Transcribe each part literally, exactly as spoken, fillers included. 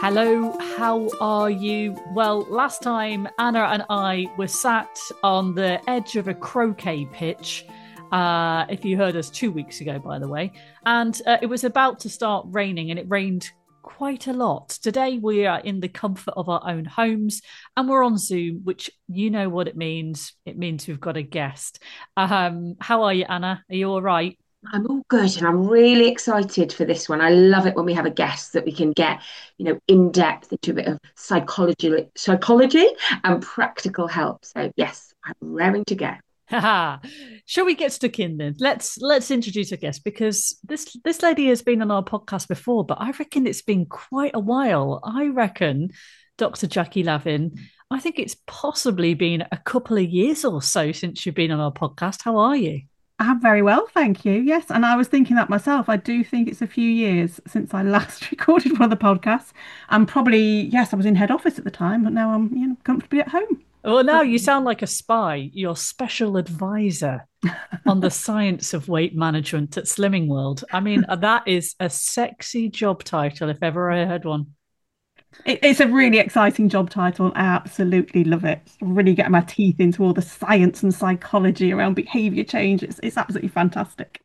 Hello, how are you? Well, last time Anna and I were sat on the edge of a croquet pitch. Uh, if you heard us two weeks ago, by the way, and uh, it was about to start raining, and it rained quite a lot. Today, we are in the comfort of our own homes, and we're on Zoom, which you know what it means. It means we've got a guest. Um, how are you, Anna? Are you all right? I'm all good and I'm really excited for this one. I love it when we have a guest that we can get, you know, in depth into a bit of psychology, psychology and practical help. So yes, I'm raring to go. Haha. Shall we get stuck in then? Let's let's introduce our guest because this this lady has been on our podcast before, but I reckon it's been quite a while. I reckon Doctor Jackie Lavin. I think it's possibly been a couple of years or so since you've been on our podcast. How are you? I'm very well, thank you. Yes, and I was thinking that myself. I do think it's a few years since I last recorded one of the podcasts. And probably, yes, I was in head office at the time, but now I'm, you know, comfortably at home. Well, now you sound like a spy. Your special advisor on the science of weight management at Slimming World. I mean, that is a sexy job title if ever I heard one. It, it's a really exciting job title. I absolutely love it. Really getting my teeth into all the science and psychology around behaviour change. It's, it's absolutely fantastic.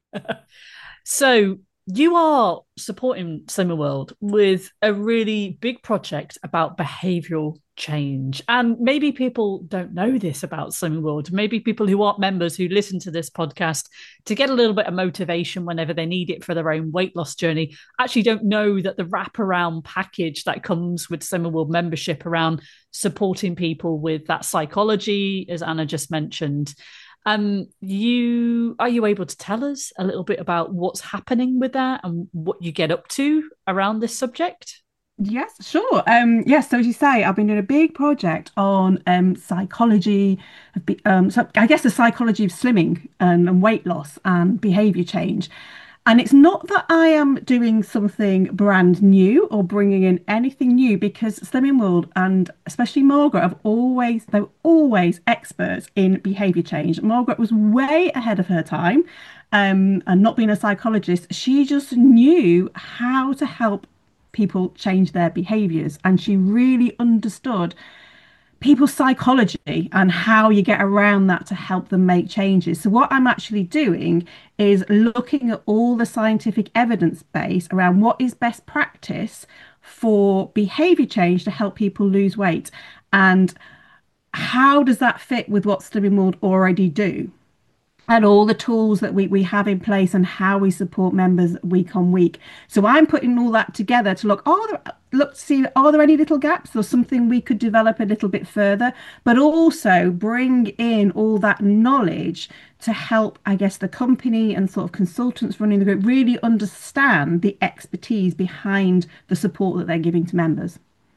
So you are supporting Slimming World with a really big project about behavioural change. And maybe people don't know this about Slimming World. Maybe people who aren't members who listen to this podcast to get a little bit of motivation whenever they need it for their own weight loss journey actually don't know that the wraparound package that comes with Slimming World membership around supporting people with that psychology, as Anna just mentioned. Um, you are you able to tell us a little bit about what's happening with that and what you get up to around this subject? Yes, sure. Um, yes, so as you say, I've been doing a big project on um, psychology, of be- um, so I guess the psychology of slimming and, and weight loss and behaviour change. And it's not that I am doing something brand new or bringing in anything new because Slimming World and especially Margaret have always, they're always experts in behaviour change. Margaret was way ahead of her time, um, and not being a psychologist, she just knew how to help people change their behaviours and she really understood people's psychology and how you get around that to help them make changes. So, what I'm actually doing is looking at all the scientific evidence base around what is best practice for behavior change to help people lose weight and how does that fit with what Slimming World already do and all the tools that we, we have in place and how we support members week on week. So I'm putting all that together to look, are there, look to see, are there any little gaps or something we could develop a little bit further, but also bring in all that knowledge to help, I guess, the company and sort of consultants running the group really understand the expertise behind the support that they're giving to members.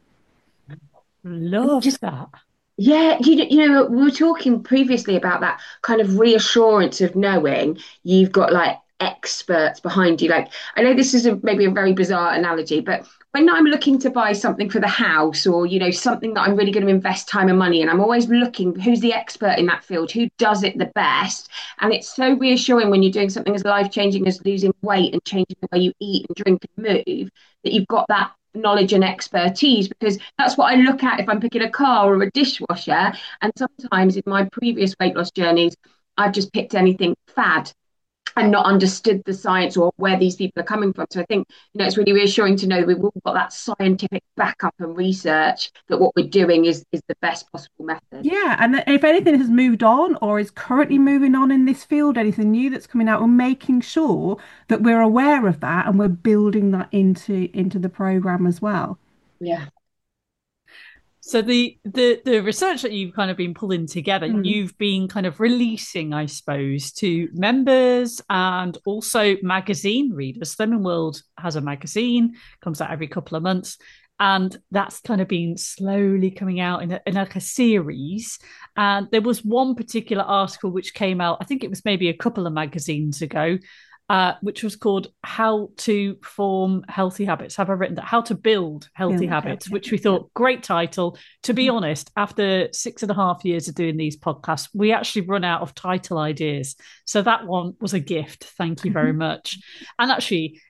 Love Just that. yeah, you, you know, we were talking previously about that kind of reassurance of knowing you've got like experts behind you. Like, I know this is a, maybe a very bizarre analogy, but when I'm looking to buy something for the house or, you know, something that I'm really going to invest time and money in, I'm always looking who's the expert in that field, who does it the best. And it's so reassuring when you're doing something as life-changing as losing weight and changing the way you eat and drink and move, that you've got that knowledge and expertise because that's what I look at if I'm picking a car or a dishwasher. And sometimes in my previous weight loss journeys, I've just picked anything fad and not understood the science or where these people are coming from. So I think, you know, it's really reassuring to know that we've all got that scientific backup and research that what we're doing is is the best possible method. Yeah, and if anything has moved on or is currently moving on in this field, anything new that's coming out, we're making sure that we're aware of that and we're building that into into the program as well. Yeah. So the the the research that you've kind of been pulling together, Mm. you've been kind of releasing, I suppose, to members and also magazine readers. Slimming World has a magazine, comes out every couple of months, and that's kind of been slowly coming out in, a, in like a series. And there was one particular article which came out, I think it was maybe a couple of magazines ago, uh, which was called How to Form Healthy Habits. Have I written that? How to Build Healthy Build Habits, healthy which we habits. Yeah. thought, great title. To be honest, after six and a half years of doing these podcasts, we actually run out of title ideas. So that one was a gift. Thank you very much. And actually,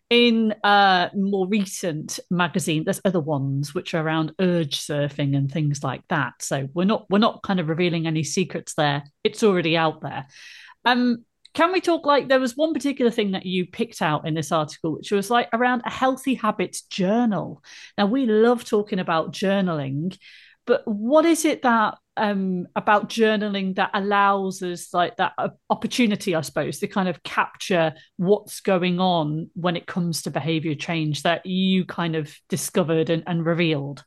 in uh more recent magazine, there's other ones which are around urge surfing and things like that. So we're not we're not kind of revealing any secrets there. It's already out there. Um, can we talk, like, there was one particular thing that you picked out in this article, which was like around a healthy habits journal. Now, we love talking about journaling, but what is it that um about journaling that allows us like that uh, opportunity, I suppose, to kind of capture what's going on when it comes to behavior change that you kind of discovered and, and revealed?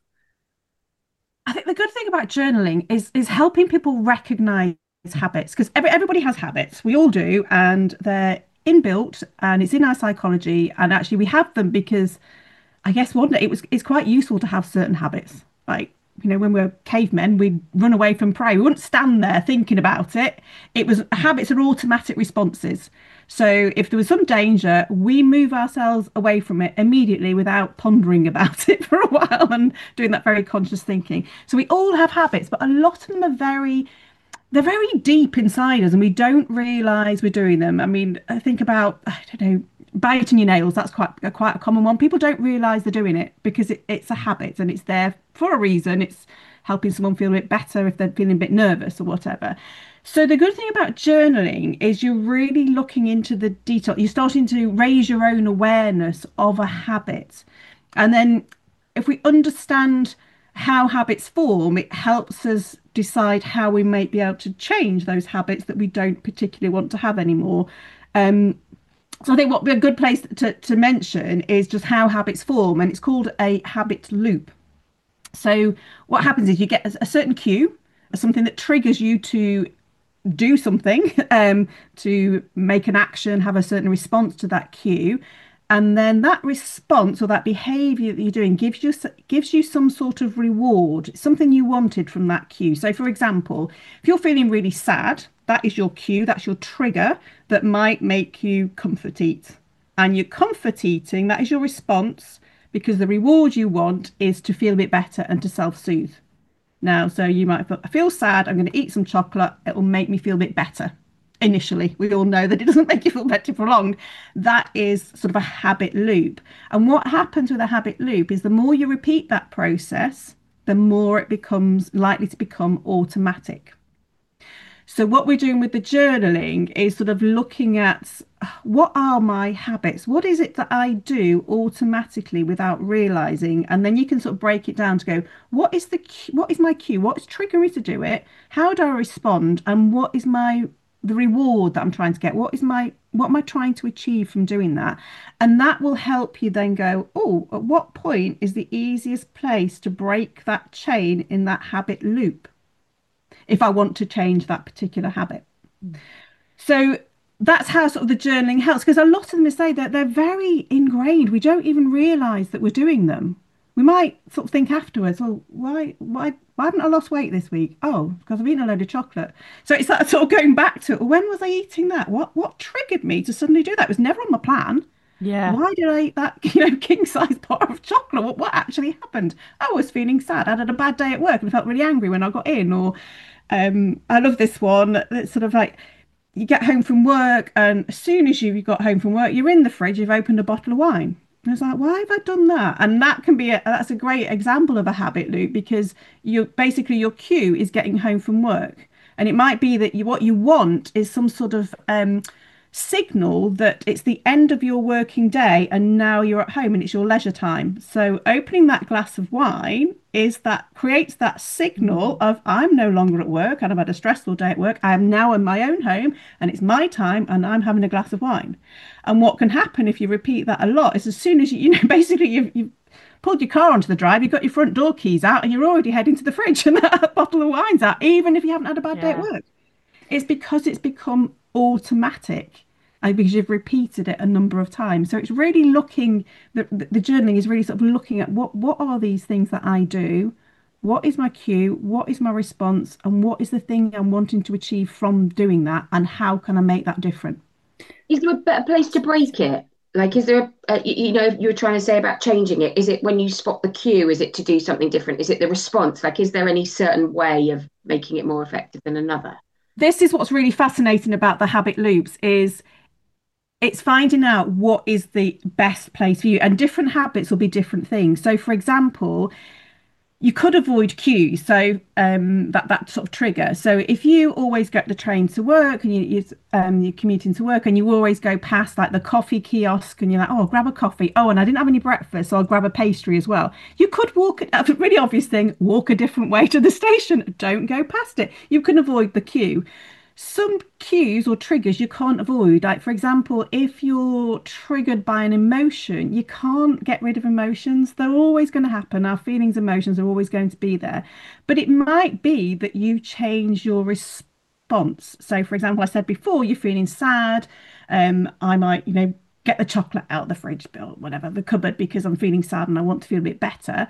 I think the good thing about journaling is is helping people recognize habits because every, everybody has habits. We all do, and they're inbuilt, and it's in our psychology. And actually, we have them because I guess one day it was it's quite useful to have certain habits. Like, you know, when we we're cavemen, we'd run away from prey. We wouldn't stand there thinking about it. It was habits are automatic responses. So if there was some danger, we move ourselves away from it immediately without pondering about it for a while and doing that very conscious thinking. So we all have habits, but a lot of them are very they're very deep inside us and we don't realize we're doing them. I mean, I think about, I don't know, biting your nails. That's quite a, quite a common one. People don't realize they're doing it because it, it's a habit and it's there for a reason. It's helping someone feel a bit better if they're feeling a bit nervous or whatever. So the good thing about journaling is you're really looking into the detail. You're starting to raise your own awareness of a habit. And then if we understand how habits form, it helps us decide how we might be able to change those habits that we don't particularly want to have anymore. Um, so I think what would be a good place to, to mention is just how habits form, and it's called a habit loop. So what happens is you get a, a certain cue, something that triggers you to do something, um, to make an action, have a certain response to that cue. And then that response or that behavior that you're doing gives you gives you some sort of reward, something you wanted from that cue. So, for example, if you're feeling really sad, that is your cue, that's your trigger that might make you comfort eat. And you're comfort eating, that is your response because the reward you want is to feel a bit better and to self-soothe. Now, so you might feel, I feel sad, I'm going to eat some chocolate, it will make me feel a bit better. Initially, we all know that it doesn't make you feel better for long. That is sort of a habit loop. And what happens with a habit loop is the more you repeat that process, the more it becomes likely to become automatic. So what we're doing with the journaling is sort of looking at what are my habits? What is it that I do automatically without realizing? And then you can sort of break it down to go, what is the what is my cue? What is triggering me to do it? How do I respond? And what is my the reward that I'm trying to get? What is my what am I trying to achieve from doing that? And that will help you then go, oh, at what point is the easiest place to break that chain in that habit loop if I want to change that particular habit? Mm. So that's how sort of the journaling helps, because a lot of them say that they're very ingrained. We don't even realize that we're doing them. We might sort of think afterwards, oh, why, why, why haven't I lost weight this week? Oh, because I've eaten a load of chocolate. So it's that sort of going back to, when was I eating that? What, what triggered me to suddenly do that? It was never on my plan. Yeah. Why did I eat that, you know, king-size pot of chocolate? What, what actually happened? I was feeling sad. I had a bad day at work and I felt really angry when I got in. Or um, I love this one. It's sort of like, you get home from work and as soon as you got home from work, you're in the fridge, you've opened a bottle of wine. And it's like, why have I done that? And that can be a, that's a great example of a habit loop, because you basically your cue is getting home from work. And it might be that you, what you want is some sort of um, signal that it's the end of your working day and now you're at home and it's your leisure time. So opening that glass of wine is that creates that signal of, I'm no longer at work and I've had a stressful day at work. I am now in my own home and it's my time and I'm having a glass of wine. And what can happen if you repeat that a lot is, as soon as you, you know, basically you've, you've pulled your car onto the drive, you've got your front door keys out and you're already heading to the fridge and that bottle of wine's out, even if you haven't had a bad yeah. day at work. It's because it's become automatic and because you've repeated it a number of times. So it's really looking, the, the journaling is really sort of looking at what, what are these things that I do? What is my cue? What is my response? And what is the thing I'm wanting to achieve from doing that? And how can I make that different? Is there a better place to break it? Like, is there, a, a, you know, you were trying to say about changing it. Is it when you spot the cue? Is it to do something different? Is it the response? Like, is there any certain way of making it more effective than another? This is what's really fascinating about the habit loops is it's finding out what is the best place for you, and different habits will be different things. So, for example, you could avoid queues, so um, that that sort of trigger. So if you always get the train to work and you, you um, you're commuting to work and you always go past like the coffee kiosk and you're like, oh, I'll grab a coffee. Oh, and I didn't have any breakfast, so I'll grab a pastry as well. You could walk, a really obvious thing, walk a different way to the station. Don't go past it. You can avoid the queue. Some cues or triggers you can't avoid. Like, for example, if you're triggered by an emotion, you can't get rid of emotions. They're always going to happen. Our feelings, emotions are always going to be there. But it might be that you change your response. So, for example, I said before, you're feeling sad. Um, I might, you know, get the chocolate out of the fridge or whatever, the cupboard, because I'm feeling sad and I want to feel a bit better.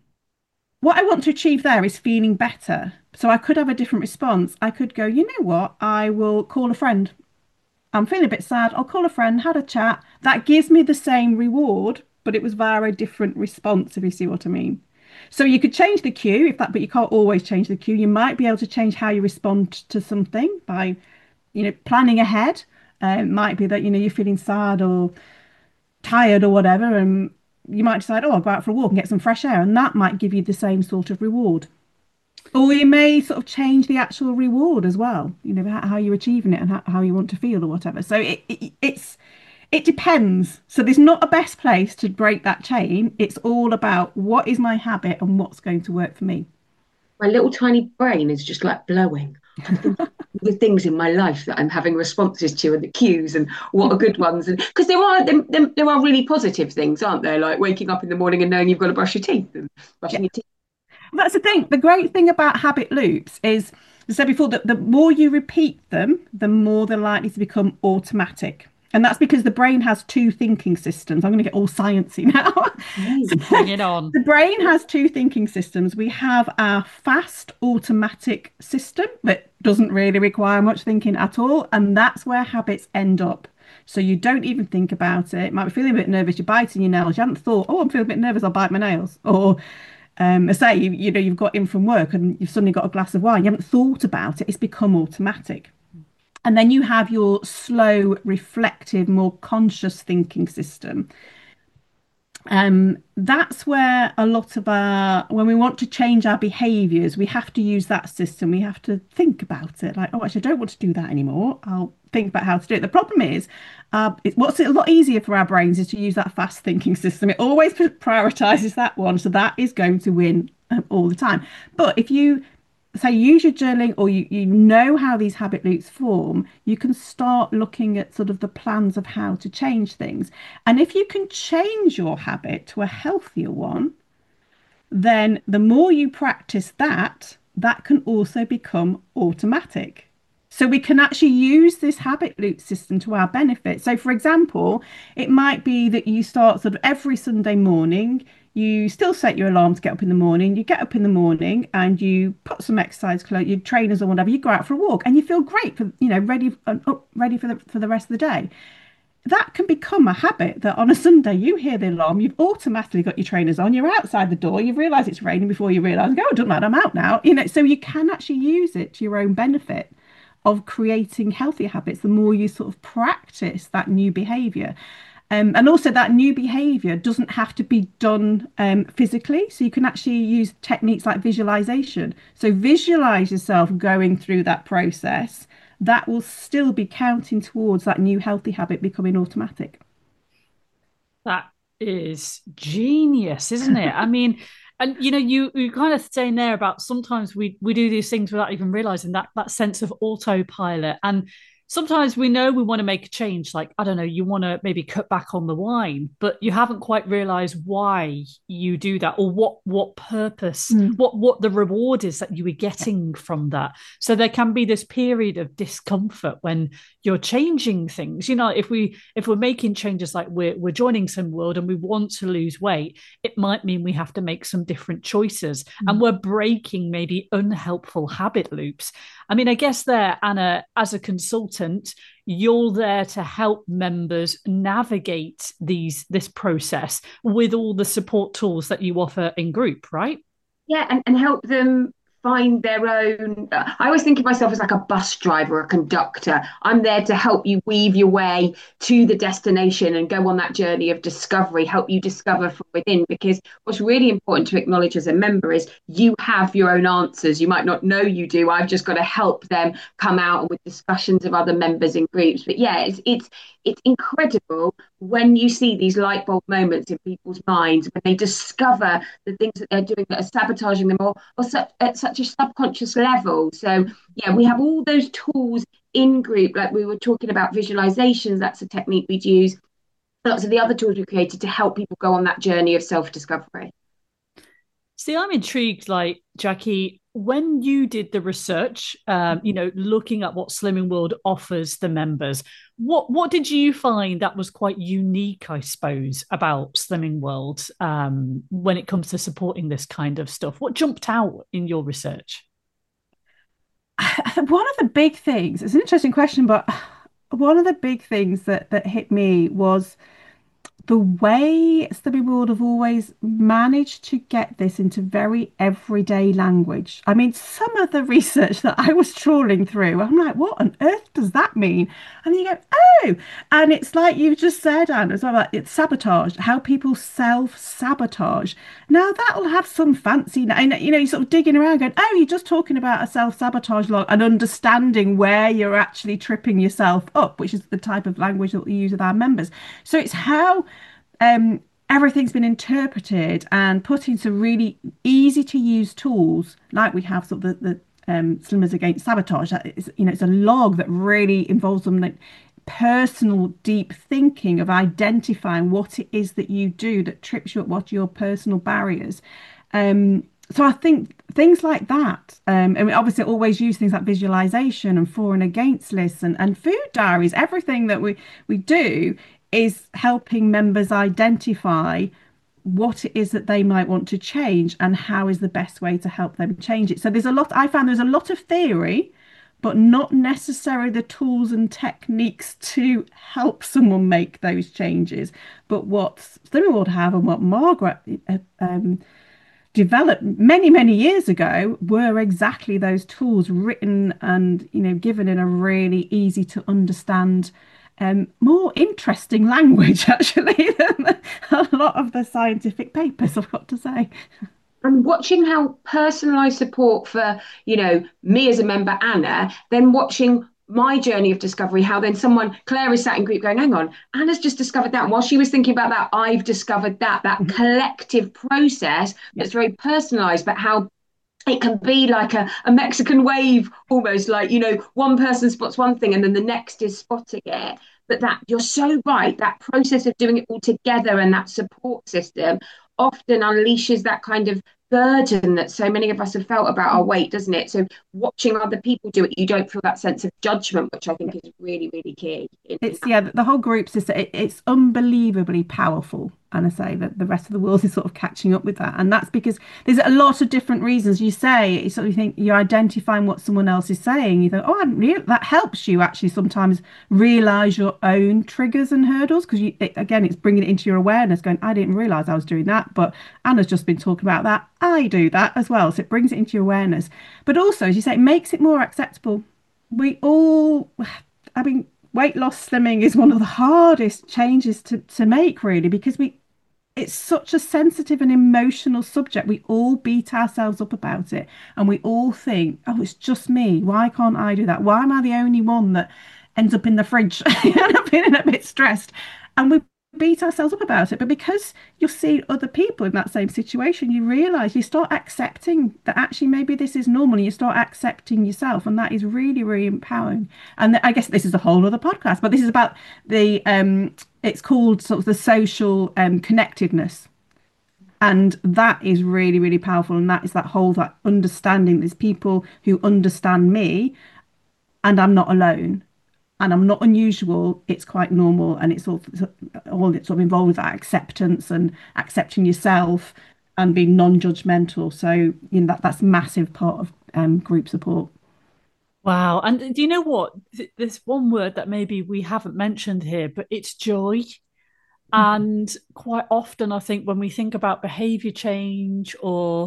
What I want to achieve there is feeling better. So I could have a different response. I could go, you know what? I will call a friend. I'm feeling a bit sad. I'll call a friend, had a chat. That gives me the same reward, but it was via a different response, if you see what I mean. So you could change the cue if that, but you can't always change the cue. You might be able to change how you respond to something by, you know, planning ahead. Uh, it might be that, you know, you're feeling sad or tired or whatever, and you might decide, oh, I'll go out for a walk and get some fresh air, and that might give you the same sort of reward. Or you may sort of change the actual reward as well, you know, how, how you're achieving it and how, how you want to feel or whatever. So it, it it's it depends. So there's not a best place to break that chain. It's all about what is my habit and what's going to work for me. My little tiny brain is just like blowing. I'm thinking of the things in my life that I'm having responses to and the cues and what are good ones. And because there are there, there, there are really positive things, aren't there? Like waking up in the morning and knowing you've got to brush your teeth and Yeah. brushing your teeth. That's the thing. The great thing about habit loops is, as I said before, that the more you repeat them, the more they're likely to become automatic. And that's because the brain has two thinking systems. I'm going to get all sciencey now. Bring it on. The brain has two thinking systems. We have our fast automatic system that doesn't really require much thinking at all. And that's where habits end up. So you don't even think about it. You might be feeling a bit nervous, you're biting your nails. You haven't thought, oh, I'm feeling a bit nervous, I'll bite my nails. Or um, I say, you, you know, you've got in from work and you've suddenly got a glass of wine. You haven't thought about it. It's become automatic. And then you have your slow, reflective, more conscious thinking system. Um, that's where a lot of our, when we want to change our behaviors, we have to use that system. We have to think about it like, oh, actually, I don't want to do that anymore. I'll think about how to do it. The problem is, uh, it, what's a lot easier for our brains is to use that fast thinking system. It always prioritizes that one. So that is going to win um, all the time. But if you say use your journaling or you, you know how these habit loops form, you can start looking at sort of the plans of how to change things. And if you can change your habit to a healthier one, then the more you practice that, that can also become automatic. So we can actually use this habit loop system to our benefit. So for example, it might be that you start sort of every Sunday morning, you still set your alarm to get up in the morning, you get up in the morning and you put some exercise clothes, your trainers or whatever, you go out for a walk and you feel great for, you know, ready and up, ready for the for the rest of the day. That can become a habit that on a Sunday you hear the alarm, you've automatically got your trainers on, you're outside the door, you've realised it's raining before you realise, oh, it doesn't matter, I'm out now. You know, so you can actually use it to your own benefit of creating healthier habits the more you sort of practice that new behaviour. Um, and also that new behaviour doesn't have to be done um, physically. So you can actually use techniques like visualisation. So visualise yourself going through that process. That will still be counting towards that new healthy habit becoming automatic. That is genius, isn't it? I mean, and you know, you you kind of saying there about sometimes we we do these things without even realizing that that sense of autopilot. And sometimes we know we want to make a change, like I don't know, you want to maybe cut back on the wine, but you haven't quite realized why you do that or what what purpose, Mm. what what the reward is that you were getting from that. So there can be this period of discomfort when you're changing things. You know, if we if we're making changes, like we're we're joining some world and we want to lose weight, it might mean we have to make some different choices, and Mm. we're breaking maybe unhelpful habit loops. I mean, I guess there, Anna, as a consultant, you're there to help members navigate these this process with all the support tools that you offer in group, right? Yeah, and, and help them find their own. I always think of myself as like a bus driver, a conductor. I'm there to help you weave your way to the destination and go on that journey of discovery, help you discover from within. Because what's really important to acknowledge as a member is you have your own answers. You might not know you do. I've just got to help them come out and with discussions of other members in groups. But yeah, it's it's it's incredible when you see these light bulb moments in people's minds when they discover the things that they're doing that are sabotaging them or, or such, at such a subconscious level. So yeah, we have all those tools in group, like we were talking about visualizations. That's a technique we'd use. Lots of the other tools we created to help people go on that journey of self-discovery. See, I'm intrigued, like, Jackie, when you did the research, um, you know, looking at what Slimming World offers the members, what what did you find that was quite unique, I suppose, about Slimming World um, when it comes to supporting this kind of stuff? What jumped out in your research? One of the big things, it's an interesting question, but one of the big things that that hit me was the way Slimming World have always managed to get this into very everyday language. I mean, some of the research that I was trawling through, I'm like, what on earth does that mean? And then you go, oh, and it's like you just said, Anne, as well, like it's sabotage, how people self-sabotage. Now that'll have some fancy, and you know, you're sort of digging around going, oh, you're just talking about a self-sabotage log and understanding where you're actually tripping yourself up, which is the type of language that we use with our members. So it's how um, everything's been interpreted and put into really easy to use tools, like we have sort of the, the um, Slimmers Against Sabotage. That is, you know, it's a log that really involves some like personal, deep thinking of identifying what it is that you do that trips you up, what are your personal barriers. Um, so I think things like that, um, and we obviously always use things like visualization and for and against lists and, and food diaries. Everything that we we do is helping members identify what it is that they might want to change and how is the best way to help them change it. So there's a lot, I found there's a lot of theory, but not necessarily the tools and techniques to help someone make those changes. But what Slimming World have and what Margaret uh, um, developed many, many years ago were exactly those tools written and, you know, given in a really easy to understand Um, more interesting language, actually, than a lot of the scientific papers, I've got to say. And watching how personalised support for, you know, me as a member, Anna, then watching my journey of discovery, how then someone, Claire is sat in group going, hang on, Anna's just discovered that. And while she was thinking about that, I've discovered that, that mm-hmm. collective process that's very personalised, but how it can be like a, a Mexican wave, almost like, you know, one person spots one thing and then the next is spotting it. But that you're so right, that process of doing it all together and that support system often unleashes that kind of burden that so many of us have felt about our weight, doesn't it? So watching other people do it, you don't feel that sense of judgment, which I think is really, really key. It's yeah, the whole group system, it, it's unbelievably powerful. And I say that the rest of the world is sort of catching up with that. And that's because there's a lot of different reasons. You say, you sort of think you're identifying what someone else is saying. You think, oh, I didn't real that helps you actually sometimes realize your own triggers and hurdles. Because you, it, again, it's bringing it into your awareness going, I didn't realize I was doing that. But Anna's just been talking about that. I do that as well. So it brings it into your awareness. But also, as you say, it makes it more acceptable. We all, I mean, weight loss slimming is one of the hardest changes to, to make, really, because we it's such a sensitive and emotional subject. We all beat ourselves up about it and we all think, oh, it's just me. Why can't I do that? Why am I the only one that ends up in the fridge and feeling a bit stressed? And we beat ourselves up about it. But because you see other people in that same situation, you realize you start accepting that actually maybe this is normal and you start accepting yourself. And that is really, really empowering. And I guess this is a whole other podcast, but this is about the, um, it's called sort of the social um, connectedness. And that is really, really powerful. And that is that whole that understanding there's people who understand me and I'm not alone. And I'm not unusual. It's quite normal, and it's all all that's sort of involved with that acceptance and accepting yourself and being non-judgmental. So you know that that's a massive part of um, group support. Wow! And do you know what? There's one word that maybe we haven't mentioned here, but it's joy. Mm-hmm. And quite often, I think when we think about behaviour change or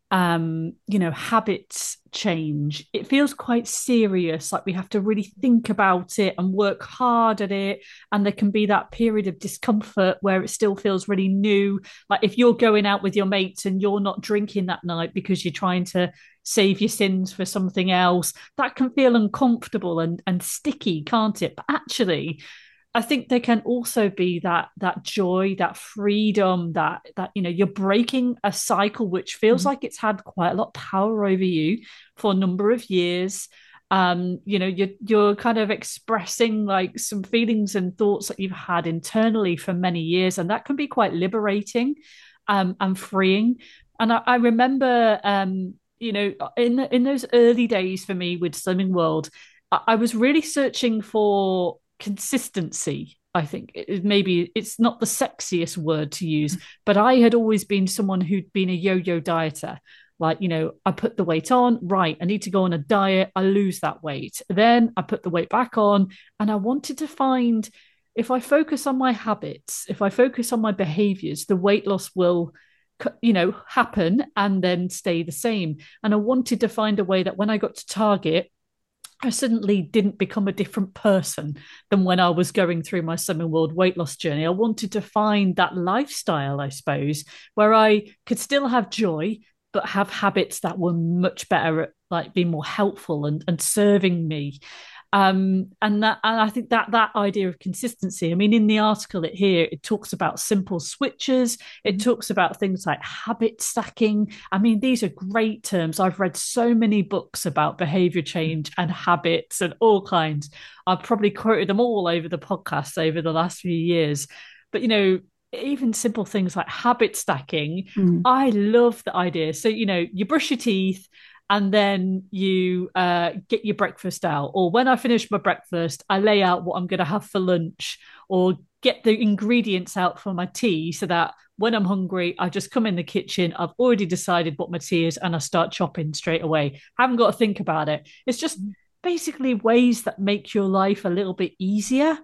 um, you know, habits change, it feels quite serious. Like we have to really think about it and work hard at it. And there can be that period of discomfort where it still feels really new. Like if you're going out with your mates and you're not drinking that night because you're trying to save your sins for something else, that can feel uncomfortable and, and sticky, can't it? But actually, I think there can also be that that joy, that freedom, that that you know you're breaking a cycle which feels Mhm. like it's had quite a lot of power over you for a number of years. Um, you know, you're you're kind of expressing like some feelings and thoughts that you've had internally for many years, and that can be quite liberating, um, and freeing. And I, I remember, um, you know, in in those early days for me with Slimming World, I, I was really searching for consistency. I think it, maybe it's not the sexiest word to use, but I had always been someone who'd been a yo-yo dieter. Like, you know, I put the weight on, right, I need to go on a diet, I lose that weight. Then I put the weight back on, and I wanted to find, if I focus on my habits, if I focus on my behaviors, the weight loss will, you know, happen and then stay the same. And I wanted to find a way that when I got to Target, I suddenly didn't become a different person than when I was going through my Slimming World weight loss journey. I wanted to find that lifestyle, I suppose, where I could still have joy, but have habits that were much better at like being more helpful and, and serving me. Um, and that, and I think that that idea of consistency. I mean, in the article it here, it talks about simple switches. It talks about things like habit stacking. I mean, these are great terms. I've read so many books about behavior change and habits and all kinds. I've probably quoted them all over the podcast over the last few years. But you know, even simple things like habit stacking, Mm. I love the idea. So you know, you brush your teeth and then you uh, get your breakfast out. Or when I finish my breakfast, I lay out what I'm going to have for lunch, or get the ingredients out for my tea so that when I'm hungry, I just come in the kitchen. I've already decided what my tea is and I start chopping straight away. I haven't got to think about it. It's just basically ways that make your life a little bit easier.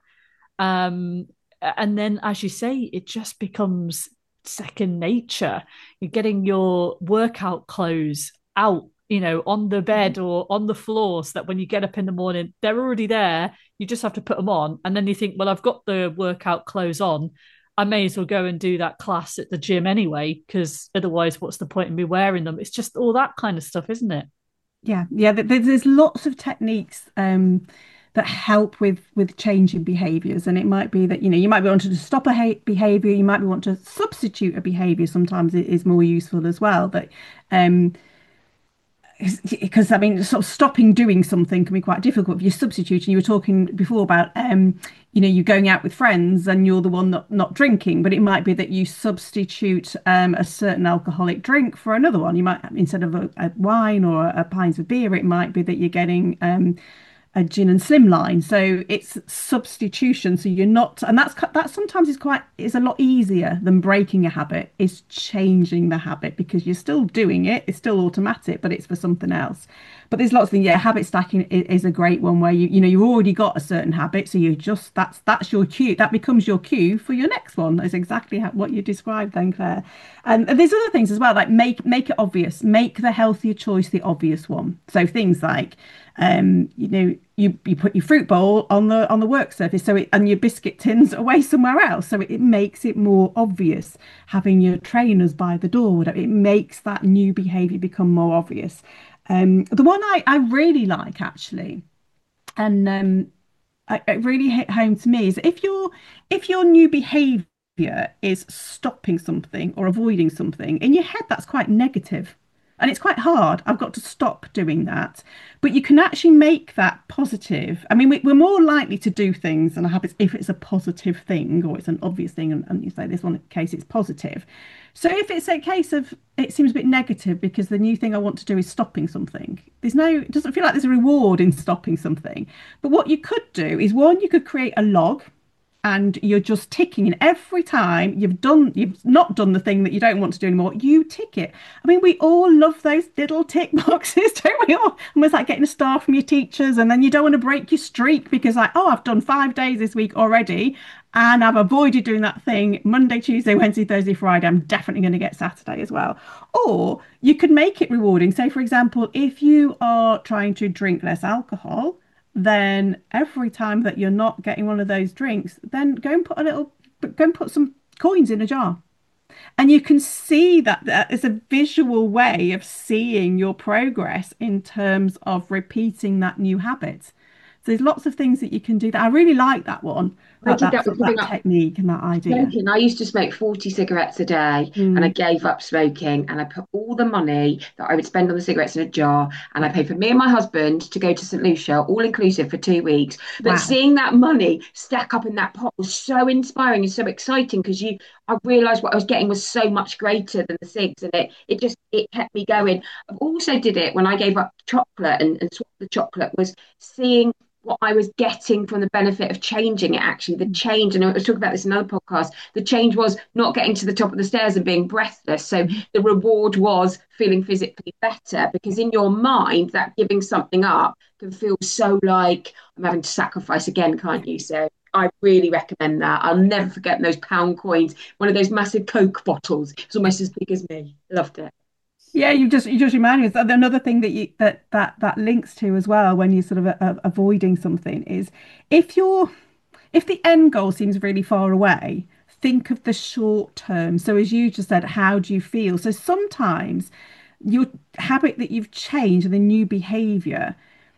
Um, and then, as you say, it just becomes second nature. You're getting your workout clothes out, you know, on the bed or on the floor, so that when you get up in the morning, they're already there. You just have to put them on. And then you think, well, I've got the workout clothes on. I may as well go and do that class at the gym anyway, because otherwise, what's the point in me wearing them? It's just all that kind of stuff, isn't it? Yeah, yeah. th- There's, there's lots of techniques um, that help with with changing behaviours, and it might be that you know you might be wanting to stop a ha behaviour, you might be want to substitute a behaviour. Sometimes it is more useful as well. But um, because I mean, sort of stopping doing something can be quite difficult if you're substituting. You were talking before about, um, you know, you're going out with friends and you're the one not not drinking, but it might be that you substitute um, a certain alcoholic drink for another one. You might, instead of a, a wine or a, a pints of beer, it might be that you're getting um, a gin and slimline. So it's substitution. So you're not, and that's that sometimes is quite is a lot easier than breaking a habit. Is changing the habit, because you're still doing it. It's still automatic, but it's for something else. But there's lots of things. Yeah, habit stacking is, is a great one where you you know you've already got a certain habit, so you just that's that's your cue. That becomes your cue for your next one. Is exactly how, what you described then, Claire. And there's other things as well, like make make it obvious. Make the healthier choice the obvious one. So things like um, you know, you, you put your fruit bowl on the on the work surface, so it, and your biscuit tins away somewhere else, so it, it makes it more obvious. Having your trainers by the door, it makes that new behaviour become more obvious. Um, the one I, I really like actually, and um, I, it really hit home to me, is if your if your new behaviour is stopping something or avoiding something, in your head that's quite negative. And it's quite hard. I've got to stop doing that. But you can actually make that positive. I mean, we, we're more likely to do things and habits if it's a positive thing or it's an obvious thing. And, and you say this one case, it's positive. So if it's a case of it seems a bit negative because the new thing I want to do is stopping something, there's no, it doesn't feel like there's a reward in stopping something. But what you could do is, one, you could create a log, and you're just ticking, and every time you've done you've not done the thing that you don't want to do anymore, you tick it. I mean, we all love those little tick boxes, don't we all? Almost like getting a star from your teachers, and then you don't want to break your streak because, like, oh, I've done five days this week already, And I've avoided doing that thing Monday, Tuesday, Wednesday, Thursday, Friday. I'm definitely going to get Saturday as well. Or you could make it rewarding. Say, for example, if you are trying to drink less alcohol, then every time that you're not getting one of those drinks, then go and put a little, go and put some coins in a jar. And you can see that that is a visual way of seeing your progress in terms of repeating that new habit. So there's lots of things that you can do that. I really like that one, I that did that that sort with of that giving up technique and that idea. smoking. I used to smoke forty cigarettes a day and I Mm, gave up smoking and I put all the money that I would spend on the cigarettes in a jar and I yeah. paid for me and my husband to go to St Lucia, all inclusive for two weeks. But Wow. seeing that money stack up in that pot was so inspiring and so exciting because you I realized what I was getting was so much greater than the cigs and it it just it kept me going. I've also did it when I gave up chocolate and, and swapped the chocolate was seeing what I was getting from the benefit of changing it, actually, the change. And I was talking about this in another podcast. The change was not getting to the top of the stairs and being breathless. So Mhm. the reward was feeling physically better because in your mind, that giving something up can feel so like I'm having to sacrifice again, can't you? So I really recommend that. I'll never forget those pound coins, one of those massive Coke bottles. It's almost as big as me. Loved it. Yeah, you just you just remind me of another thing that you that that that links to as well when you're sort of uh, avoiding something is if you're if the end goal seems really far away, think of the short term. So as you just said, how do you feel? So sometimes your habit that you've changed and the new behavior,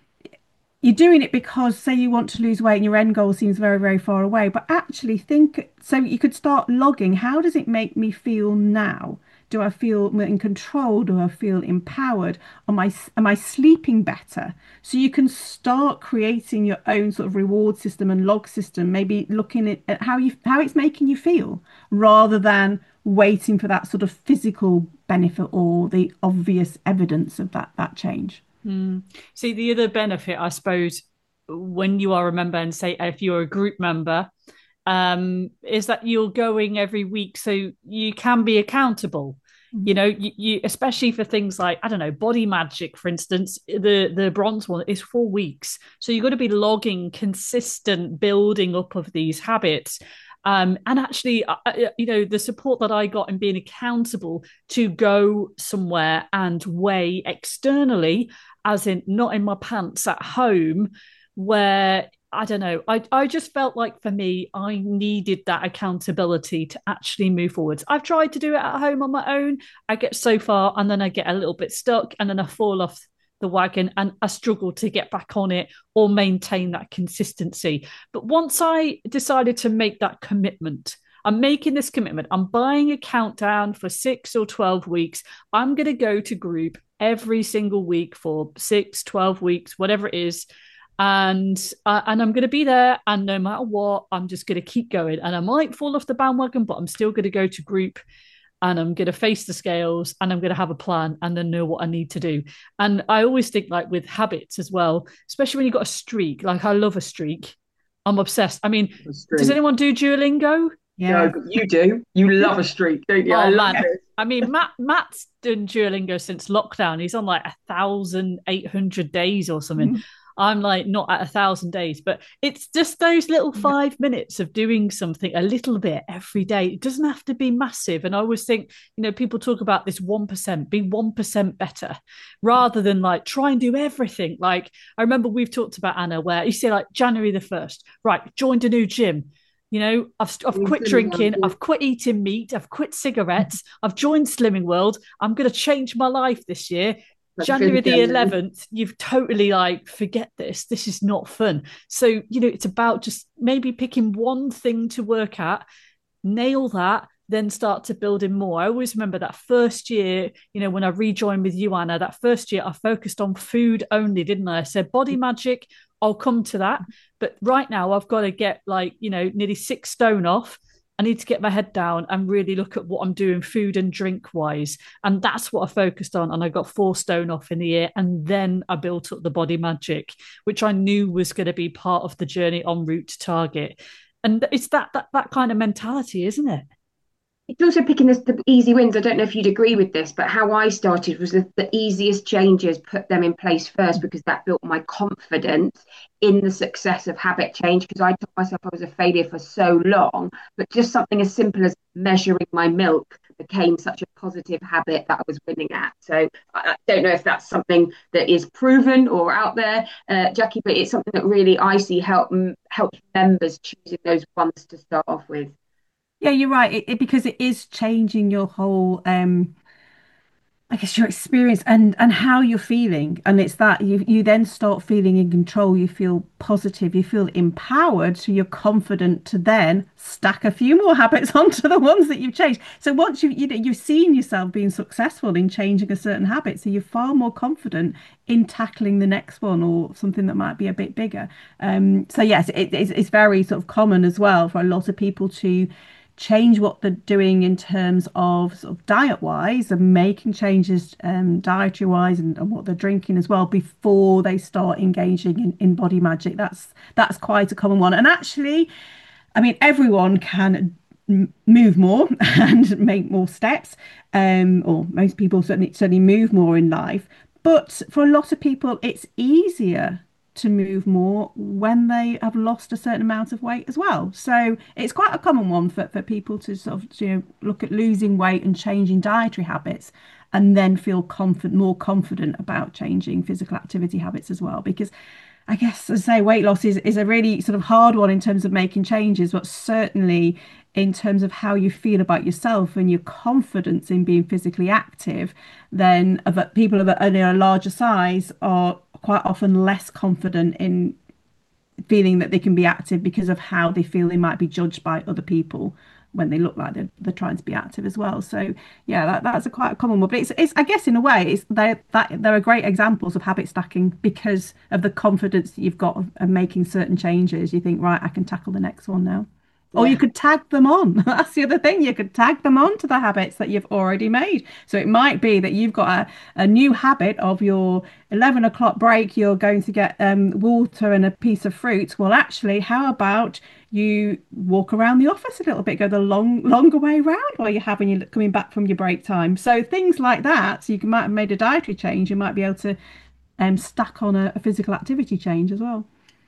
you're doing it because say you want to lose weight and your end goal seems very, very far away, but actually think so you could start logging. How does it make me feel now? Do I feel in control? Do I feel empowered? Am I am I sleeping better? So you can start creating your own sort of reward system and log system, maybe looking at, at how you how it's making you feel rather than waiting for that sort of physical benefit or the obvious evidence of that that change. Mm. See, the other benefit, I suppose, when you are a member, and say if you're a group member, um, is that you're going every week, so you can be accountable. You know, you, you especially for things like I don't know, Body Magic, for instance, the the bronze one is four weeks, so you've got to be logging consistent building up of these habits. Um, and actually, uh, uh, you know, the support that I got in being accountable to go somewhere and weigh externally, as in not in my pants at home, where I don't know. I, I just felt like for me, I needed that accountability to actually move forwards. I've tried to do it at home on my own. I get so far and then I get a little bit stuck and then I fall off the wagon and I struggle to get back on it or maintain that consistency. But once I decided to make that commitment, I'm making this commitment. I'm buying a countdown for six or twelve weeks. I'm going to go to group every single week for six, twelve weeks, whatever it is, and uh, and I'm going to be there. And no matter what, I'm just going to keep going. And I might fall off the bandwagon, but I'm still going to go to group, and I'm going to face the scales, and I'm going to have a plan, and then know what I need to do. And I always think like with habits as well, especially when you've got a streak. Like I love a streak. I'm obsessed. I mean, does anyone do Duolingo? No, Yeah. but you do. You love a streak, don't you? I Oh love man. it. I mean, Matt Matt's done Duolingo since lockdown. He's on like a thousand eight hundred days or something. I'm like not at a thousand days, but it's just those little Yeah. five minutes of doing something a little bit every day. It doesn't have to be massive. And I always think, you know, people talk about this one percent, be one percent better rather than like try and do everything. Like I remember we've talked about Anna, where you say like January the first, right, joined a new gym. You know, I've I've quit drinking, I've quit eating meat, I've quit cigarettes, I've joined Slimming World. I'm going to change my life this year. Like the fifth January of the January. eleventh, you've totally like, forget this. This is not fun. So, you know, it's about just maybe picking one thing to work at, nail that, then start to build in more. I always remember that first year, you know, when I rejoined with you, Anna, that first year I focused on food only, didn't I? I said Body Magic, I'll come to that. But right now I've got to get like, you know, nearly six stone off. I need to get my head down and really look at what I'm doing food and drink wise. And that's what I focused on. And I got four stone off in the year. And then I built up the Body Magic, which I knew was going to be part of the journey en route to target. And it's that that that kind of mentality, isn't it? it's also picking the, the easy wins. I don't know if you'd agree with this, but how I started was the, the easiest changes, put them in place first because that built my confidence in the success of habit change. Because I told myself I was a failure for so long, but just something as simple as measuring my milk became such a positive habit that I was winning at. So I don't know if that's something that is proven or out there, uh, Jackie, but it's something that really I see help helps members choosing those ones to start off with. Yeah, you're right. It, it because it is changing your whole um I guess your experience and and how you're feeling. And it's that you you then start feeling in control, you feel positive, you feel empowered, so you're confident to then stack a few more habits onto the ones that you've changed. So once you you know you've seen yourself being successful in changing a certain habit, so you're far more confident in tackling the next one or something that might be a bit bigger. Um, so yes, it, it's, it's very sort of common as well for a lot of people to change what they're doing in terms of, sort of diet wise and making changes um, dietary wise and, and what they're drinking as well before they start engaging in, in body magic. That's that's quite a common one. And actually, I mean, everyone can m- move more and make more steps, um, or most people certainly certainly move more in life. But for a lot of people, it's easier to move more when they have lost a certain amount of weight as well. So it's quite a common one for, for people to sort of, you know, look at losing weight and changing dietary habits and then feel confident, more confident about changing physical activity habits as well. Because I guess, as I say, weight loss is, is a really sort of hard one in terms of making changes, but certainly in terms of how you feel about yourself and your confidence in being physically active, then people of a, a larger size are quite often less confident in feeling that they can be active because of how they feel they might be judged by other people when they look like they're, they're trying to be active as well. So yeah, that, that's a quite a common one. But it's, it's I guess in a way, it's they that there are great examples of habit stacking because of the confidence that you've got of, of making certain changes. You think, right, I can tackle the next one now. Or you Yeah. could tag them on. That's the other thing. You could tag them on to the habits that you've already made. So it might be that you've got a, a new habit of your eleven o'clock break, you're going to get um, water and a piece of fruit. Well, actually, how about you walk around the office a little bit, go the long, longer way around while you're having your coming back from your break time. So things like that. So you might have made a dietary change. You might be able to um, stack on a, a physical activity change as well.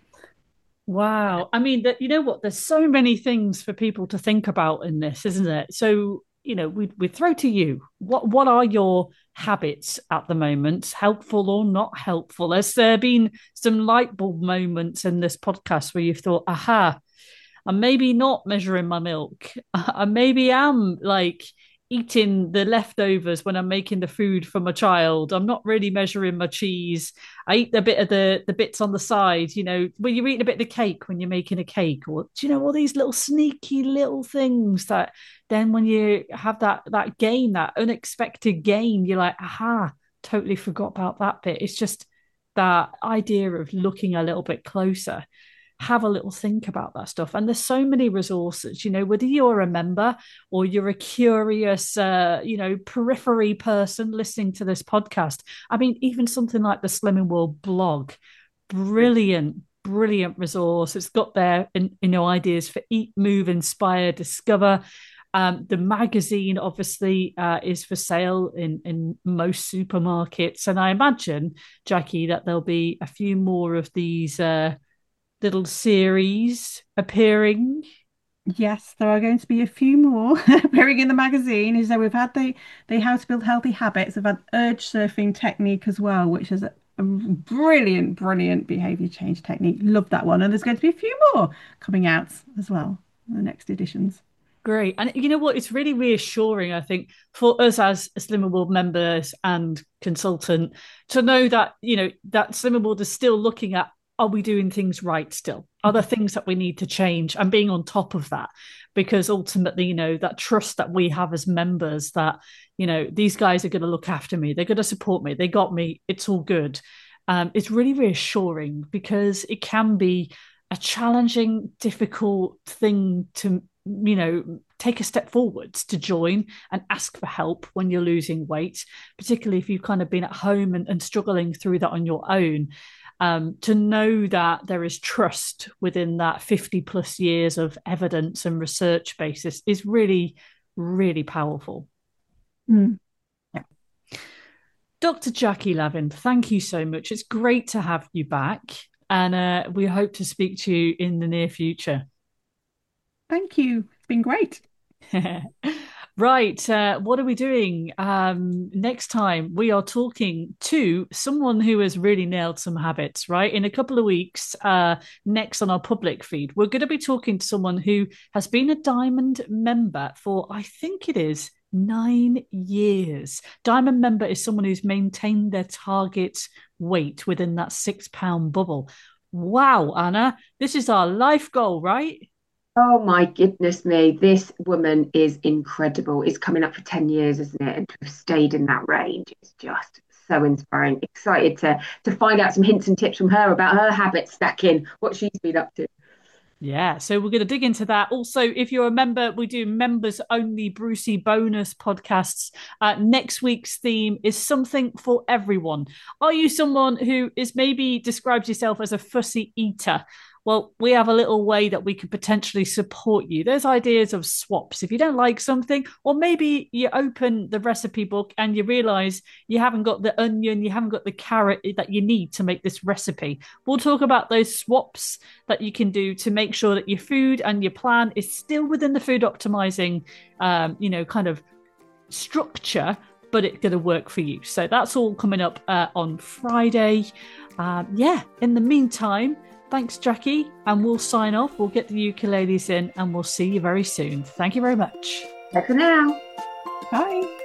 Wow. I mean, that you know what? There's so many things for people to think about in this, isn't it? So, you know, we we throw to you. What what are your habits at the moment, helpful or not helpful? Has there been some light bulb moments in this podcast where you've thought, aha, I'm maybe not measuring my milk. I maybe am like eating the leftovers when I'm making the food for my child. I'm not really measuring my cheese. I eat a bit of the the bits on the side, you know, when you're eating a bit of the cake when you're making a cake, or do you know all these little sneaky little things that then when you have that that gain, that unexpected gain, you're like, aha, totally forgot about that bit. It's just that idea of looking a little bit closer, have a little think about that stuff. And there's so many resources, you know, whether you're a member or you're a curious, uh, you know, periphery person listening to this podcast. I mean, even something like the Slimming World blog, brilliant, brilliant resource. It's got there, in, you know, ideas for eat, move, inspire, discover. Um, the magazine obviously uh, is for sale in, in most supermarkets. And I imagine, Jackie, that there'll be a few more of these uh, little series appearing. Yes, there are going to be a few more appearing in the magazine. Is that we've had the the How to Build Healthy Habits. We've had urge surfing technique as well, which is a, a brilliant, brilliant behavior change technique. Love that one. And there's going to be a few more coming out as well in the next editions. Great. And you know what? It's really reassuring, I think, for us as Slimming World members and consultant to know that, you know, that Slimming World is still looking at, are we doing things right still? Are there things that we need to change and being on top of that? Because ultimately, you know, that trust that we have as members that, you know, these guys are going to look after me. They're going to support me. They got me. It's all good. Um, it's really reassuring because it can be a challenging, difficult thing to, you know, take a step forwards to join and ask for help when you're losing weight, particularly if you've kind of been at home and, and struggling through that on your own. Um, to know that there is trust within that fifty plus years of evidence and research basis is really, really powerful. Mm. Yeah. Doctor Jackie Lavin, thank you so much. It's great to have you back, and uh, we hope to speak to you in the near future. Thank you. It's been great. Right, uh, what are we doing? Um, next time we are talking to someone who has really nailed some habits, right? In a couple of weeks, uh, next on our public feed, we're going to be talking to someone who has been a Diamond member for, I think it is, nine years. Diamond member is someone who's maintained their target weight within that six pound bubble. Wow, Anna, this is our life goal, right? Oh my goodness me, this woman is incredible. It's coming up for ten years, isn't it? And to have stayed in that range is just so inspiring. Excited to to find out some hints and tips from her about her habit stacking, what she's been up to. Yeah, so we're going to dig into that. Also, if you're a member, we do members only Brucey bonus podcasts. Uh, next week's theme is something for everyone. Are you someone who is maybe describes yourself as a fussy eater? Well, we have a little way that we could potentially support you. There's ideas of swaps. If you don't like something, or maybe you open the recipe book and you realize you haven't got the onion, you haven't got the carrot that you need to make this recipe. We'll talk about those swaps that you can do to make sure that your food and your plan is still within the food optimizing, um, you know, kind of structure, but it's going to work for you. So that's all coming up uh, on Friday. Um, yeah, in the meantime, thanks, Jackie, and we'll sign off. We'll get the ukuleles in and we'll see you very soon. Thank you very much. Bye for now. Bye.